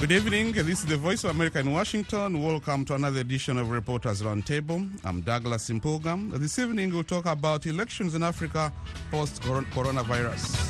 Good evening. This is the Voice of America in Washington. Welcome to another edition of Reporters Roundtable. I'm Douglas Impuga. This evening we'll talk about elections in Africa post-coronavirus.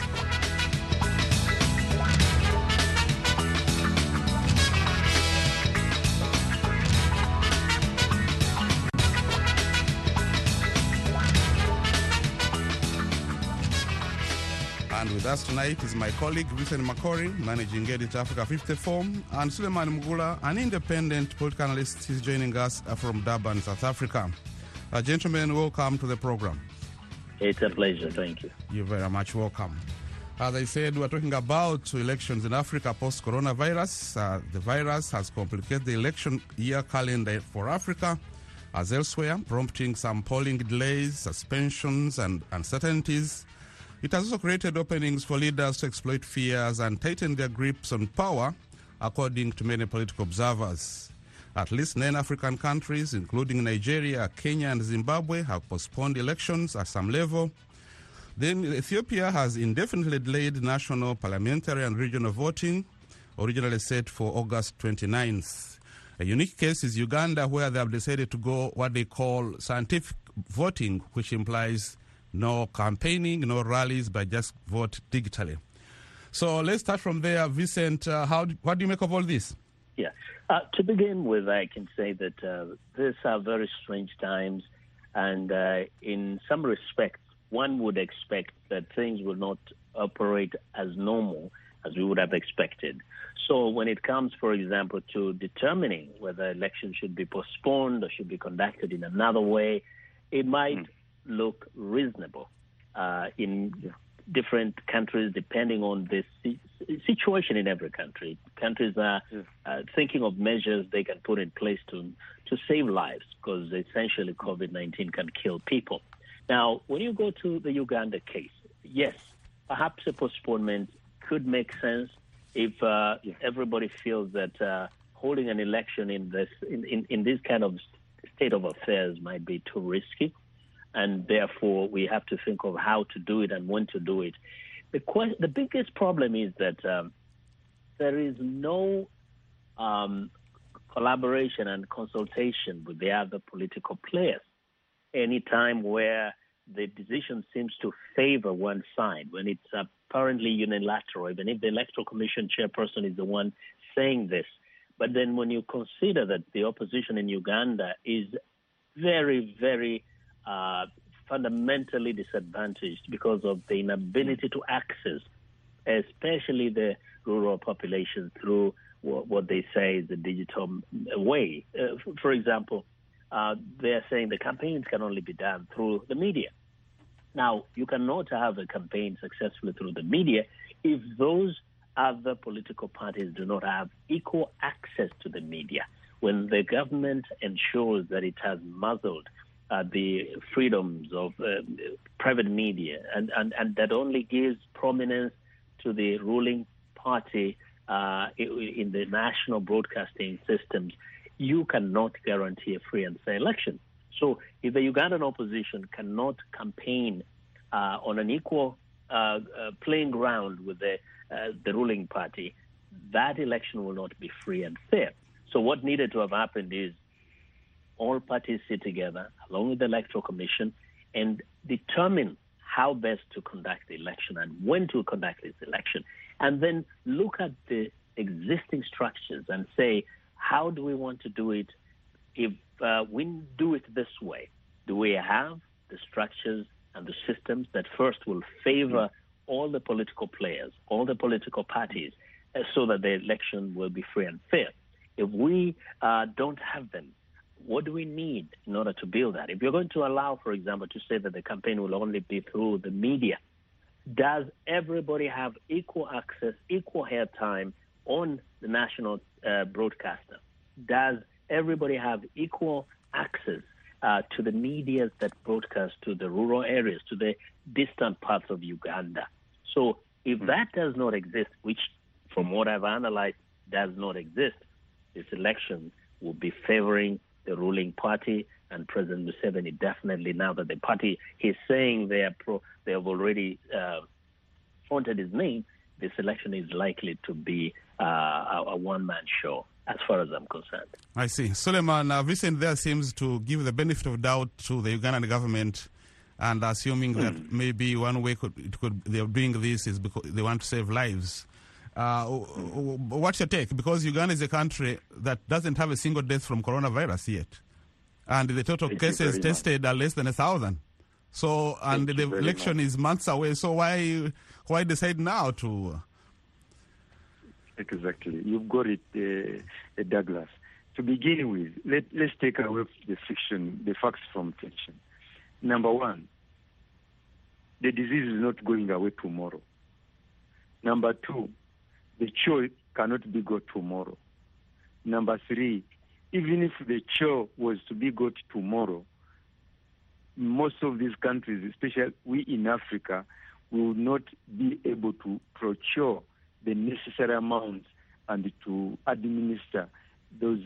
And with us tonight is my colleague, Vincent Makori, Managing Editor, Africa 54, and Suleiman Mugula, an independent political analyst. He's joining us from Durban, South Africa. Gentlemen, welcome to the program. It's a pleasure. Thank you. You're very much welcome. As I said, we're talking about elections in Africa post-coronavirus. The virus has complicated the election year calendar for Africa as elsewhere, prompting some polling delays, suspensions, and uncertainties. It has also created openings for leaders to exploit fears and tighten their grips on power, according to many political observers. At least 9 African countries, including Nigeria, Kenya, and Zimbabwe, have postponed elections at some level. Then Ethiopia has indefinitely delayed national, parliamentary, and regional voting, originally set for August 29th. A unique case is Uganda, where they have decided to go what they call scientific voting, which implies no campaigning, no rallies, but just vote digitally. So let's start from there. Vincent, what do you make of all this? Yeah. To begin with, I can say that these are very strange times, and in some respects, one would expect that things will not operate as normal as we would have expected. So when it comes, for example, to determining whether elections should be postponed or should be conducted in another way, it might look reasonable in different countries, depending on the situation in every country. Countries are thinking of measures they can put in place to save lives, because essentially COVID-19 can kill people. Now, when you go to the Uganda case, yes, perhaps a postponement could make sense if everybody feels that holding an election in this kind of state of affairs might be too risky, and therefore we have to think of how to do it and when to do it. The biggest problem is that there is no collaboration and consultation with the other political players. Any time where the decision seems to favor one side, when it's apparently unilateral, even if the Electoral Commission chairperson is the one saying this. But then when you consider that the opposition in Uganda is very, very fundamentally disadvantaged because of the inability to access, especially the rural population, through what they say is the digital way. For example, they're saying the campaigns can only be done through the media. Now, you cannot have a campaign successfully through the media if those other political parties do not have equal access to the media. When the government ensures that it has muzzled the freedoms of private media and that only gives prominence to the ruling party in the national broadcasting systems, you cannot guarantee a free and fair election. So if the Ugandan opposition cannot campaign on an equal playing ground with the ruling party, that election will not be free and fair. So what needed to have happened is all parties sit together, along with the Electoral Commission, and determine how best to conduct the election and when to conduct this election, and then look at the existing structures and say, how do we want to do it? If we do it this way, do we have the structures and the systems that first will favor all the political players, all the political parties, so that the election will be free and fair? If we don't have them, what do we need in order to build that? If you're going to allow, for example, to say that the campaign will only be through the media, does everybody have equal access, equal airtime on the national broadcaster? Does everybody have equal access to the media that broadcast to the rural areas, to the distant parts of Uganda? So if that does not exist, which from what I've analyzed does not exist, this election will be favoring the ruling party and President Museveni definitely, now that the party he's saying they have already fronted his name, this election is likely to be a one-man show, as far as I'm concerned. I see. Suleiman, Vincent there seems to give the benefit of doubt to the Ugandan government, and assuming that maybe one way they're doing this is because they want to save lives. What's your take? Because Uganda is a country that doesn't have a single death from coronavirus yet, and the total cases tested are less than 1,000. So, and the election is months away. So why decide now to? Exactly, you've got it, Douglas. To begin with, let's take away the facts from fiction. Number one, the disease is not going away tomorrow. Number two, the cure cannot be got tomorrow. Number three, even if the cure was to be got tomorrow, most of these countries, especially we in Africa, will not be able to procure the necessary amounts and to administer those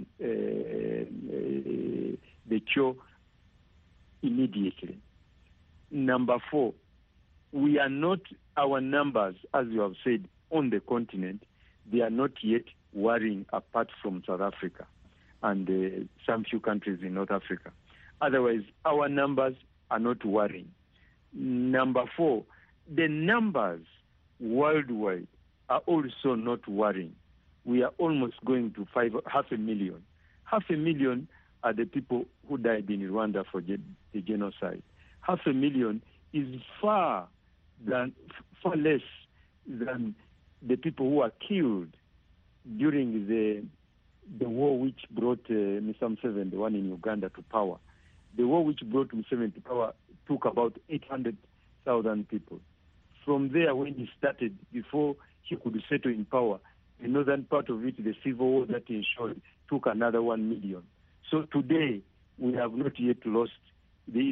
the cure immediately. Number four, we are not, our numbers, as you have said, on the continent, they are not yet worrying apart from South Africa and some few countries in North Africa. Otherwise, our numbers are not worrying. Number four, the numbers worldwide are also not worrying. We are almost going to 500,000. 500,000 are the people who died in Rwanda for the genocide. 500,000 is far less than the people who were killed during the war which brought Mr. Museveni, the one in Uganda, to power. The war which brought Museveni to power took about 800,000 people. From there, when he started, before he could settle in power, the northern part of it, the civil war that he ensured, took another 1 million. So today, we have not yet lost, the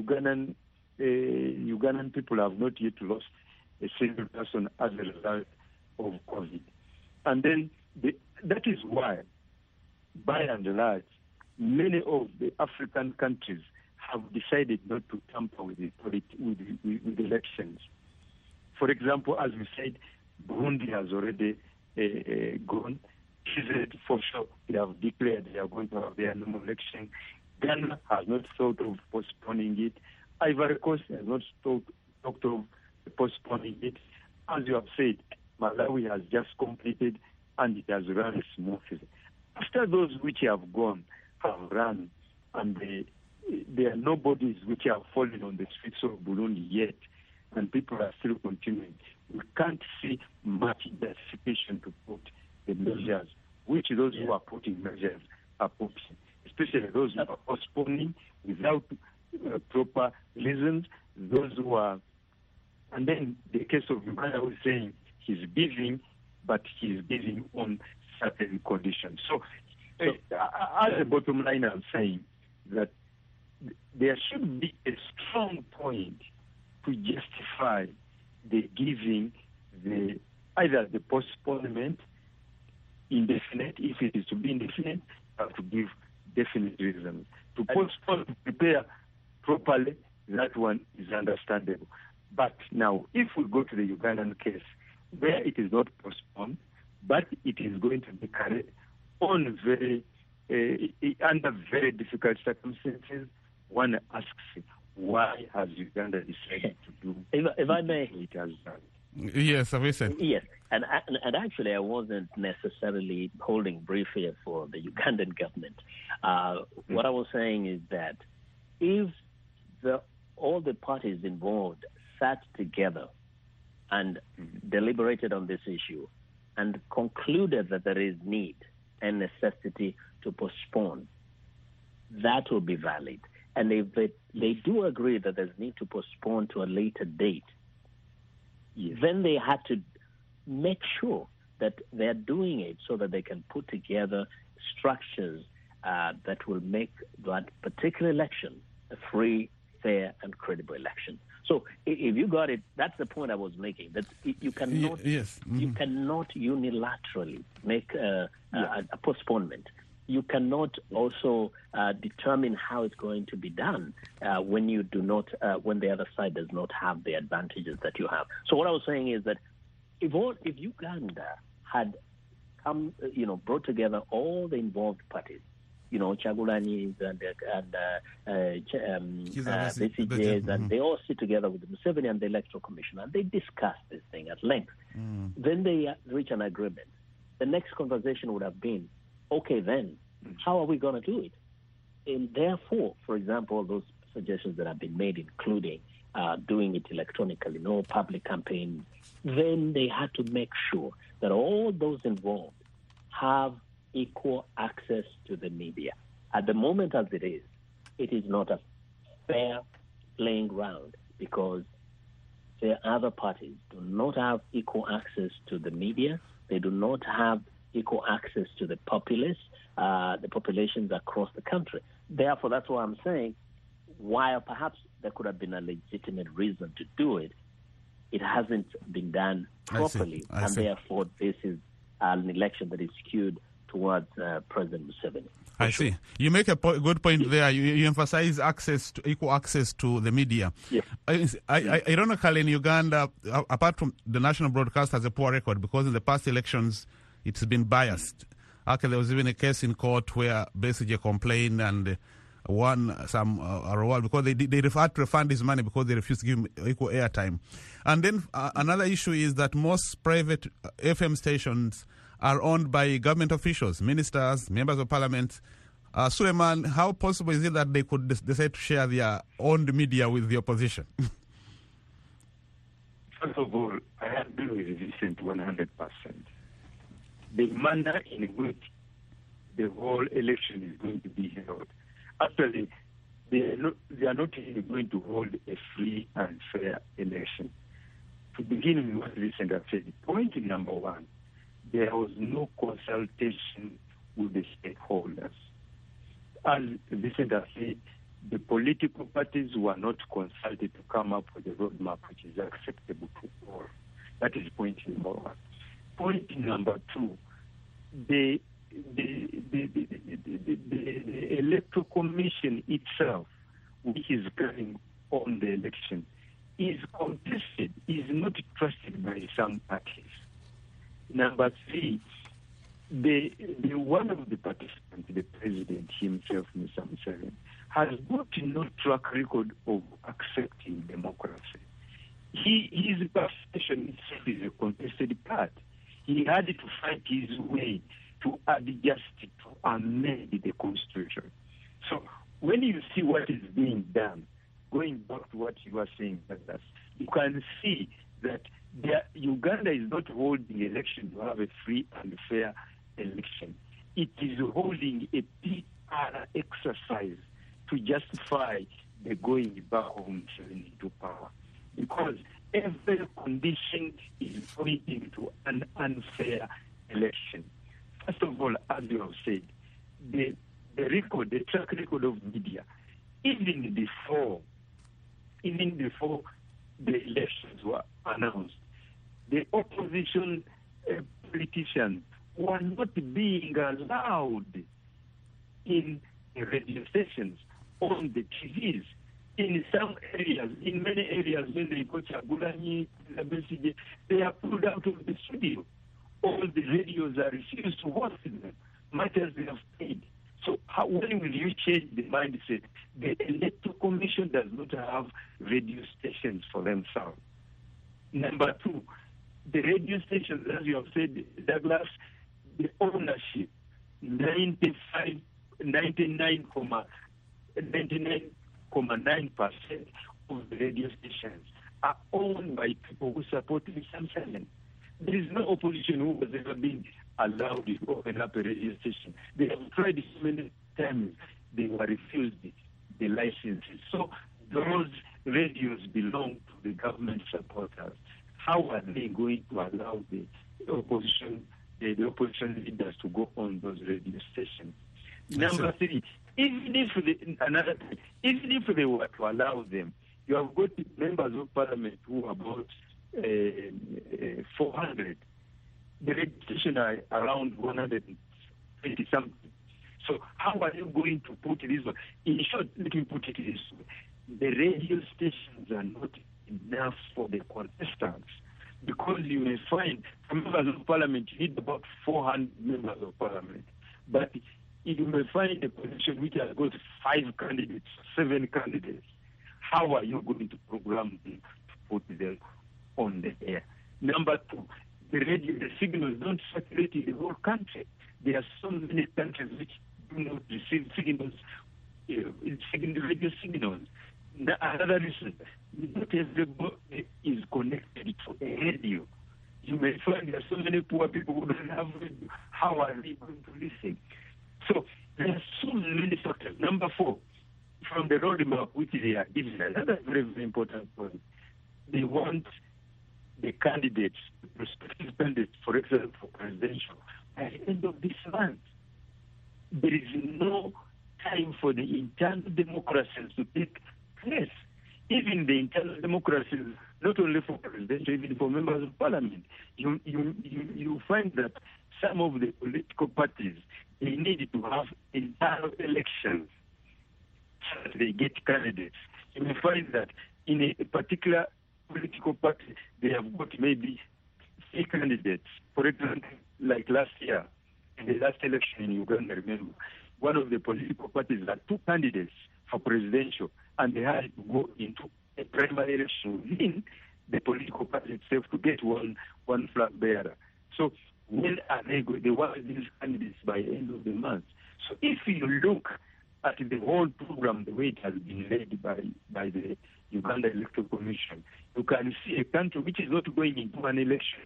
Ugandan people have not yet lost a single person as a result of COVID. And then that is why, by and large, many of the African countries have decided not to tamper with elections. For example, as we said, Burundi has already gone. For sure, they have declared they are going to have their normal election. Ghana has not thought of postponing it. Ivory Coast has not talked of postponing it. As you have said, Malawi has just completed and it has run smoothly. After those which have gone, have run, and there are no bodies which have fallen on the streets of Burundi yet, and people are still continuing. We can't see much justification to put the measures, which those who are putting measures are putting, especially those who are postponing without proper reasons, those who are, and then the case of Uganda was saying he's giving, but he's giving on certain conditions. So as a bottom line, I'm saying that there should be a strong point to justify the giving, either the postponement, indefinite, if it is to be indefinite, or to give definite reasons. To postpone, to prepare properly, that one is understandable. But now, if we go to the Ugandan case, where it is not postponed, but it is going to be carried on under very difficult circumstances, one asks, why has Uganda decided to do if I may, it has done? Yes, obviously. Yes, and actually I wasn't necessarily holding brief here for the Ugandan government. What I was saying is that if all the parties involved sat together and deliberated on this issue and concluded that there is need and necessity to postpone, that will be valid. And if they do agree that there's need to postpone to a later date, then they have to make sure that they're doing it so that they can put together structures that will make that particular election a free, fair, and credible election. So if you got it, that's the point I was making, that you cannot, you cannot unilaterally make a postponement. You cannot also determine how it's going to be done when you do not, when the other side does not have the advantages that you have. So what I was saying is that if Uganda had come, brought together all the involved parties, Chagulani's and Besigye's, and they all sit together with Museveni and the Electoral Commission, and they discuss this thing at length. Then they reach an agreement. The next conversation would have been, okay, then, how are we going to do it? And therefore, for example, those suggestions that have been made, including doing it electronically, no public campaign, then they had to make sure that all those involved have equal access to the media. At the moment as it is not a fair playing ground because the other parties do not have equal access to the media. They do not have equal access to the populace, the populations across the country. Therefore, that's why I'm saying, while perhaps there could have been a legitimate reason to do it, it hasn't been done properly. I see. Therefore, this is an election that is skewed towards President Museveni. I see. You make a good point there. You emphasize equal access to the media. Yes. Ironically, in Uganda, apart from the national broadcast has a poor record because in the past elections, it's been biased. Okay, there was even a case in court where Besigye complained and won some reward because they had to refund his money because they refused to give him equal airtime. And then another issue is that most private FM stations are owned by government officials, ministers, members of parliament. Suleiman, how possible is it that they could decide to share their owned media with the opposition? First of all, I agree with Vincent 100%. The manner in which the whole election is going to be held, actually, they are not even going to hold a free and fair election. To begin with what Vincent has said, point number one, there was no consultation with the stakeholders. As Vincent has said, the political parties were not consulted to come up with a roadmap which is acceptable to all. That is point number one. Point number two, the Electoral Commission itself, which is carrying on the election, is contested, is not trusted by some parties. Number three, the one of the participants, the president himself, Mr. Museveni, has got no track record of accepting democracy. His participation itself is a contested part. He had to fight his way to adjust, to amend the constitution. So when you see what is being done, going back to what you were saying, you can see that Uganda is not holding election to have a free and fair election. It is holding a PR exercise to justify the going back home to power. Because every condition is pointing to an unfair election. First of all, as you have said, the track record of media, even before the elections were announced, the opposition politicians were not being allowed in the radio stations, on the TVs. In some areas, in many areas, when they go to Chagulani, they are pulled out of the studio. All the radios are refused to host them, much as they have paid. So when will you change the mindset? The Electoral Commission does not have radio stations for themselves. Number two, the radio stations, as you have said, Douglas, the ownership, 99.9% of the radio stations are owned by people who support Mr. Museveni. There is no opposition who has ever been allowed to open up a radio station. They have tried so many times. They were refused the licenses. So those radios belong to the government supporters. How are they going to allow the opposition leaders to go on those radio stations? Number three, even if they were to allow them, you have got members of parliament who are about 400. The registration are around 120 something. So how are you going to put this one? In short, let me put it this way. The radio stations are not enough for the contestants. because you may find for members of parliament, you need about 400 members of parliament. But you may find a position which has got 5 candidates, 7 candidates. How are you going to program them to put them on the air? Number 2, the signals don't circulate in the whole country. There are so many countries which do not receive signals, radio signals. Another reason, not everybody is connected to a radio. You may find there are so many poor people who don't have radio. How are they going to listen? So there are so many factors. Number 4, from the roadmap which they are giving, another very, very important point, they want the candidates, the prospective candidates, for example, for presidential, by the end of this month. There is no time for the internal democracies to take place. Even the internal democracies, not only for presidential, even for members of parliament, you find that some of the political parties, they need to have internal elections so that they get candidates. You may find that in a particular political party, they have got maybe 3 candidates. For example, like last year, in the last election in Uganda, remember, one of the political parties had 2 candidates for presidential, and they had to go into a primary election within the political party itself to get one flag bearer. So when are they going? They want these candidates by the end of the month. So if you look at the whole program, the way it has been led by the Uganda Electoral Commission, you can see a country which is not going into an election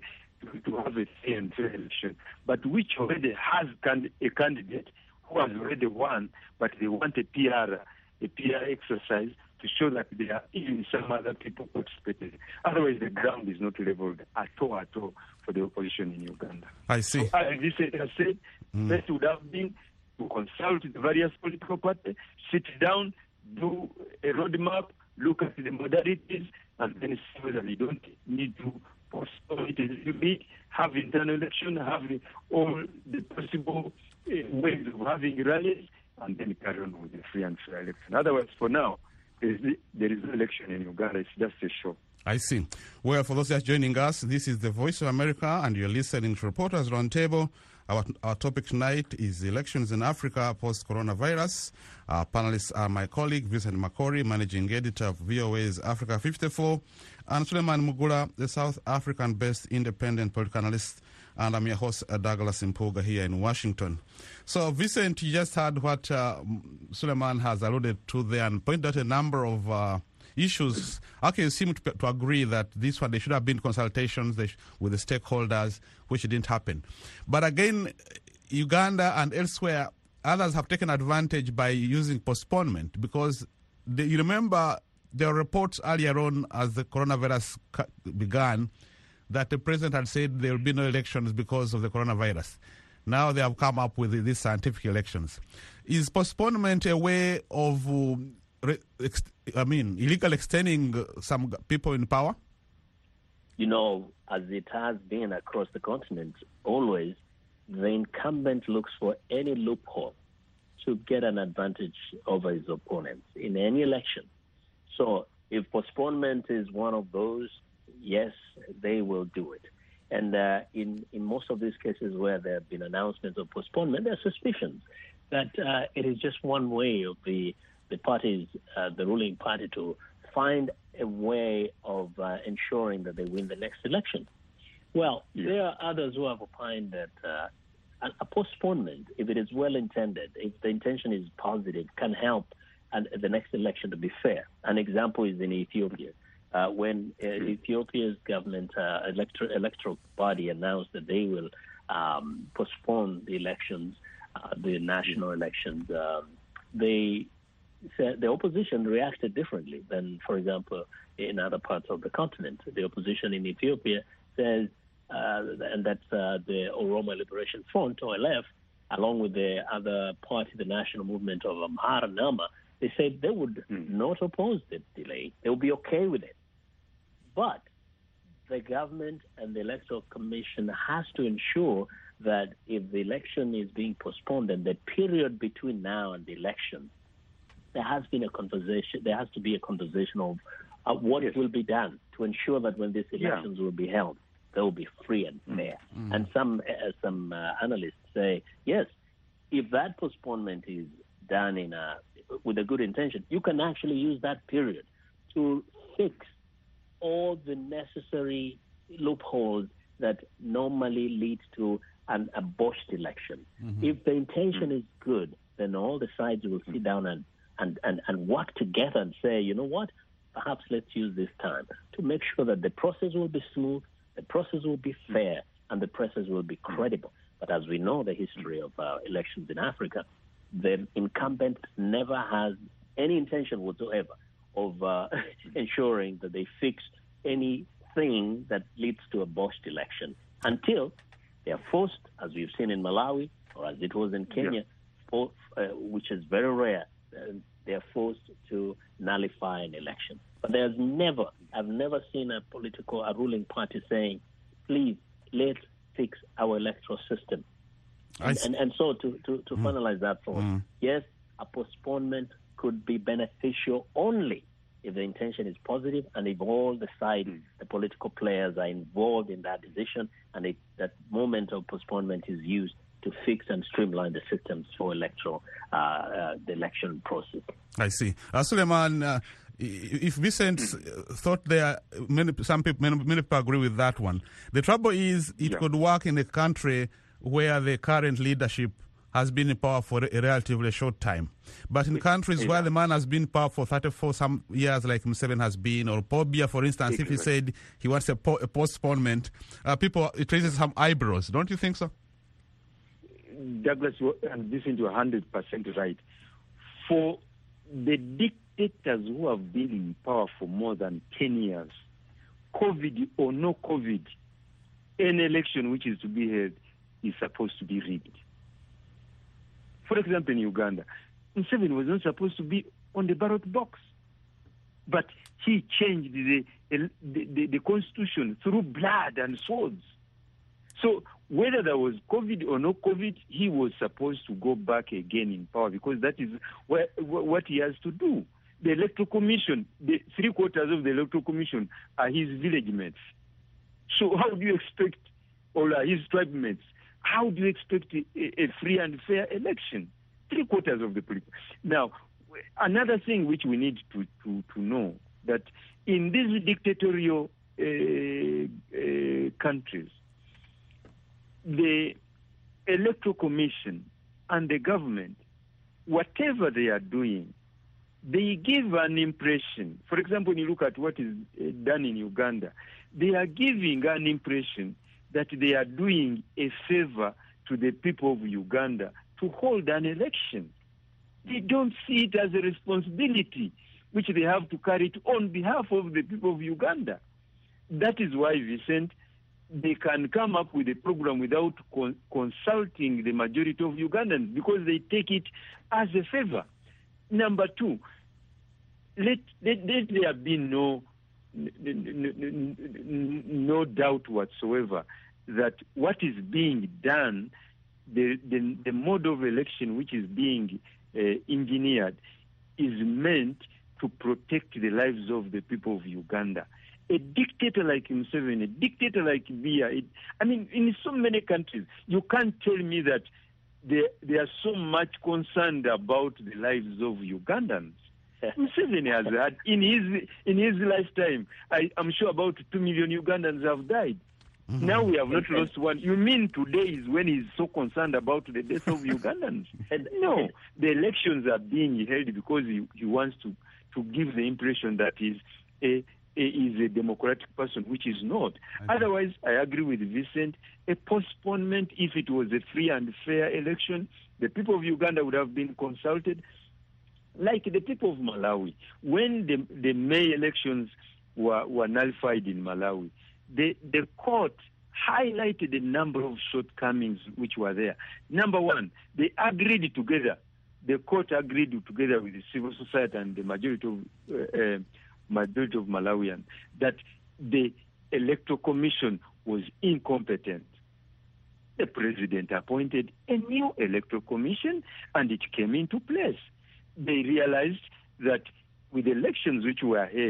to have a fair and fair election, but which already has a candidate who has already won, but they want a PR exercise to show that there are even some other people participating. Otherwise, the ground is not leveled at all for the opposition in Uganda. I see. So, as this has said, best would have been to consult the various political parties, sit down, do a roadmap, look at the modalities, and then see whether they don't need to postpone it a little bit, have internal election, have all the possible ways of having rallies, and then carry on with the free and fair election. Otherwise, for now, there is no election in Uganda. It's just a show. I see. Well, for those just joining us, this is the Voice of America, and you're listening to Reporters Roundtable. Our topic tonight is elections in Africa post-coronavirus. Our panelists are my colleague, Vincent Makori, managing editor of VOA's Africa 54, and Suleiman Mugula, the South African-based independent political analyst, and I'm your host, Douglas Mpuga, here in Washington. So, Vincent, you just heard what Suleiman has alluded to there and pointed out a number of issues. Okay, you seem to agree that this one, there should have been consultations with the stakeholders, which didn't happen. But again, Uganda and elsewhere, others have taken advantage by using postponement because you remember there were reports earlier on as the coronavirus began that the president had said there will be no elections because of the coronavirus. Now they have come up with these scientific elections. Is postponement a way of illegal extending some people in power? You know, as it has been across the continent, always the incumbent looks for any loophole to get an advantage over his opponents in any election. So if postponement is one of those, yes, they will do it. And in most of these cases where there have been announcements of postponement, there are suspicions that it is just one way of the parties, the ruling party, to find a way of ensuring that they win the next election. Well, there are others who have opined that a postponement, if it is well intended, if the intention is positive, can help the next election to be fair. An example is in Ethiopia. When Ethiopia's government electoral body announced that they will postpone the elections, the national elections, the opposition reacted differently than, for example, in other parts of the continent. The opposition in Ethiopia says, and that's the Oromo Liberation Front, OLF, along with the other party, the National Movement of Amhara, Nama, they said they would not oppose the delay. They would be okay with it. But the government and the Electoral Commission has to ensure that if the election is being postponed and the period between now and the election, there has to be a conversation what will be done to ensure that when these elections will be held, they will be free and fair. And some analysts say, yes, if that postponement is done with a good intention, you can actually use that period to fix all the necessary loopholes that normally lead to a botched election. If the intention is good, then all the sides will sit down and work together and say, you know what, perhaps let's use this time to make sure that the process will be smooth, the process will be fair, and the process will be credible. But as we know the history of elections in Africa, the incumbent never has any intention whatsoever of ensuring that they fix anything that leads to a botched election until they are forced, as we've seen in Malawi or as it was in Kenya, which is very rare, they are forced to nullify an election. But I've never seen a ruling party saying, please, let's fix our electoral system. And so to finalize that thought, yes, a postponement could be beneficial only if the intention is positive and if all the sides, the political players are involved in that decision and that moment of postponement is used to fix and streamline the systems for the election process. I see. Suleiman, if Vincent thought many people agree with that one. The trouble is it could work in a country where the current leadership has been in power for a relatively short time. But in countries where the man has been in power for 34 some years, like Museveni has been, or Paul Biya, for instance, if he said he wants a postponement, it raises some eyebrows. Don't you think so? Douglas, and this is 100% right. For the dictators who have been in power for more than 10 years, COVID or no COVID, any election which is to be held is supposed to be rigged. For example, in Uganda, Museveni was not supposed to be on the ballot box, but he changed the constitution through blood and swords. So whether there was COVID or no COVID, he was supposed to go back again in power because that is what he has to do. The Electoral Commission, the 3/4 of the Electoral Commission are his village mates. So how do you expect, or his tribe mates, how do you expect a free and fair election? 3/4 of the people. Now, another thing which we need to know, that in these dictatorial countries, the Electoral Commission and the government, whatever they are doing, they give an impression. For example, when you look at what is done in Uganda, they are giving an impression that they are doing a favor to the people of Uganda to hold an election. They don't see it as a responsibility which they have to carry it on behalf of the people of Uganda. That is why, Vincent, they can come up with a program without consulting the majority of Ugandans because they take it as a favor. Number two, let there be no doubt whatsoever that what is being done, the mode of election which is being engineered, is meant to protect the lives of the people of Uganda. A dictator like Museveni, a dictator like Biya, in so many countries, you can't tell me that they are so much concerned about the lives of Ugandans. Museveni has had, in his lifetime, I'm sure about 2 million Ugandans have died. Mm-hmm. Now we have not lost one. You mean today is when he's so concerned about the death of Ugandans? No, the elections are being held because he wants to give the impression that he's a democratic person, which is not. Okay. Otherwise, I agree with Vincent, a postponement, if it was a free and fair election, the people of Uganda would have been consulted, like the people of Malawi. When the May elections were nullified in Malawi, the court highlighted a number of shortcomings which were there. Number one, they agreed together. The court agreed together with the civil society and the majority of Malawians that the Electoral Commission was incompetent. The president appointed a new Electoral Commission and it came into place. They realized that with elections which were held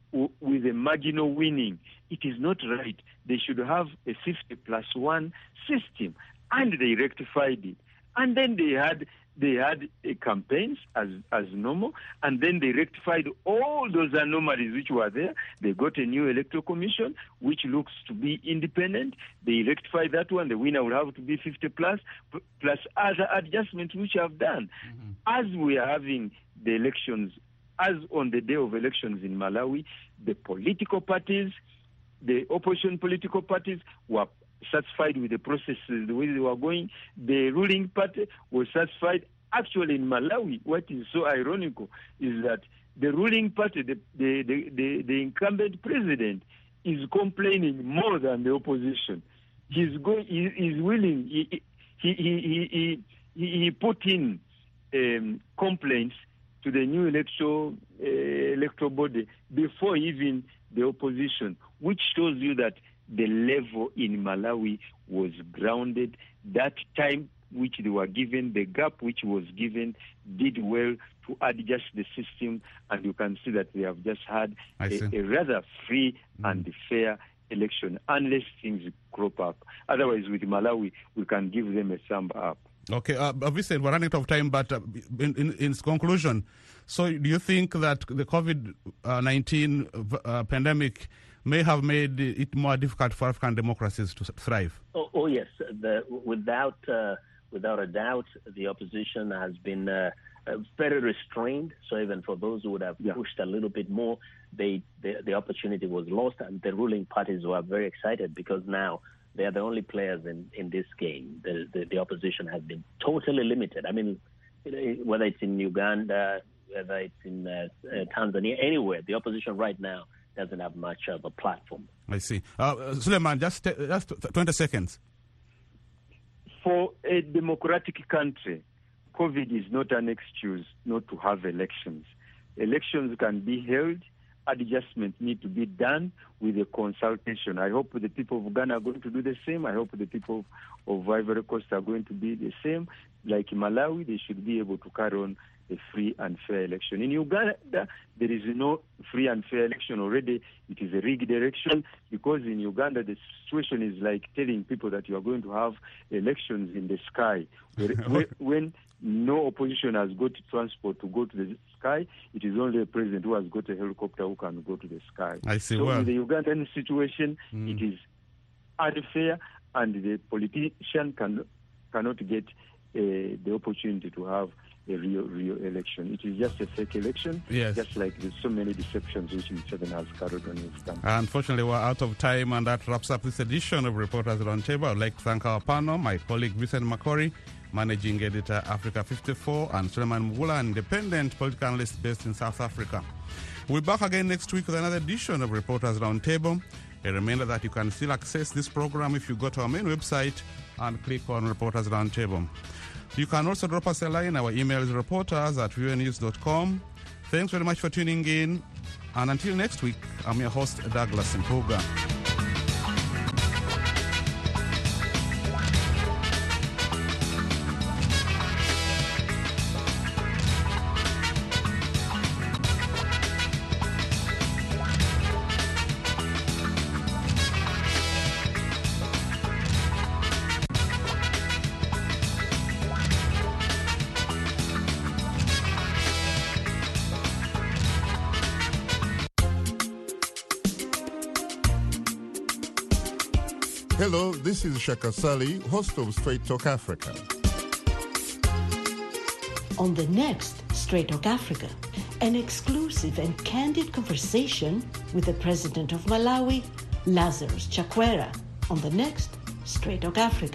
with a marginal winning. It is not right. They should have a 50+1 system, and they rectified it. And then they had campaigns as normal, and then they rectified all those anomalies which were there. They got a new electoral commission which looks to be independent. They rectified that one. The winner will have to be 50+ plus other adjustments which have done. Mm-hmm. As we are having the elections, as on the day of elections in Malawi, the political parties, the opposition political parties were satisfied with the processes, the way they were going. The ruling party was satisfied. Actually, in Malawi, what is so ironical is that the ruling party, the incumbent president, is complaining more than the opposition. He's willing. He put in complaints to the new electoral body before even the opposition, which shows you that the level in Malawi was grounded. That time which they were given, the gap which was given, did well to adjust the system, and you can see that they have just had a rather free and fair election, unless things crop up. Otherwise, with Malawi, we can give them a thumb up. Okay, obviously we're running out of time, but in conclusion, so do you think that the COVID-19 pandemic may have made it more difficult for African democracies to thrive? Oh yes. Without a doubt, the opposition has been very restrained. So even for those who would have pushed a little bit more, the opportunity was lost, and the ruling parties were very excited because now they are the only players in this game. The opposition has been totally limited. I mean, whether it's in Uganda, whether it's in Tanzania, anywhere, the opposition right now doesn't have much of a platform. I see. Suleiman, just 20 seconds. For a democratic country, COVID is not an excuse not to have elections. Elections can be held. Adjustments need to be done with a consultation. I hope the people of Ghana are going to do the same. I hope the people of Ivory Coast are going to be the same. Like in Malawi, they should be able to carry on a free and fair election. In Uganda, there is no free and fair election already. It is a rigged election because in Uganda, the situation is like telling people that you are going to have elections in the sky. When no opposition has got transport to go to the sky, it is only a president who has got a helicopter who can go to the sky. I see. So in the Ugandan situation, it is unfair, and the politician cannot get the opportunity to have a real election. It is just a fake election, just like there's so many deceptions which Museveni has carried on his country. Unfortunately, we're out of time, and that wraps up this edition of Reporters Roundtable. I'd like to thank our panel, my colleague Vincent Makori, Managing Editor, Africa 54, and Suleiman Mugula, independent political analyst based in South Africa. We'll be back again next week with another edition of Reporters Roundtable. A reminder that you can still access this program if you go to our main website and click on Reporters Roundtable. You can also drop us a line. Our email is reporters@voanews.com. Thanks very much for tuning in. And until next week, I'm your host, Douglas Mpuga. Hello, this is Shaka Sali, host of Straight Talk Africa. On the next Straight Talk Africa, an exclusive and candid conversation with the president of Malawi, Lazarus Chakwera, on the next Straight Talk Africa.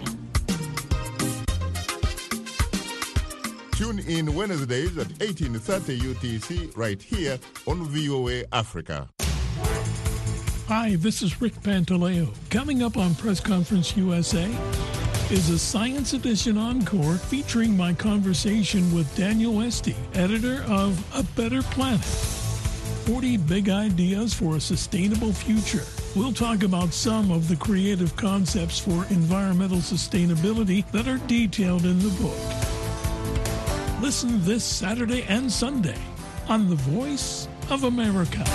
Tune in Wednesdays at 18:30 UTC right here on VOA Africa. Hi, this is Rick Pantaleo. Coming up on Press Conference USA is a Science Edition Encore featuring my conversation with Daniel Esty, editor of A Better Planet. 40 big ideas for a sustainable future. We'll talk about some of the creative concepts for environmental sustainability that are detailed in the book. Listen this Saturday and Sunday on The Voice of America.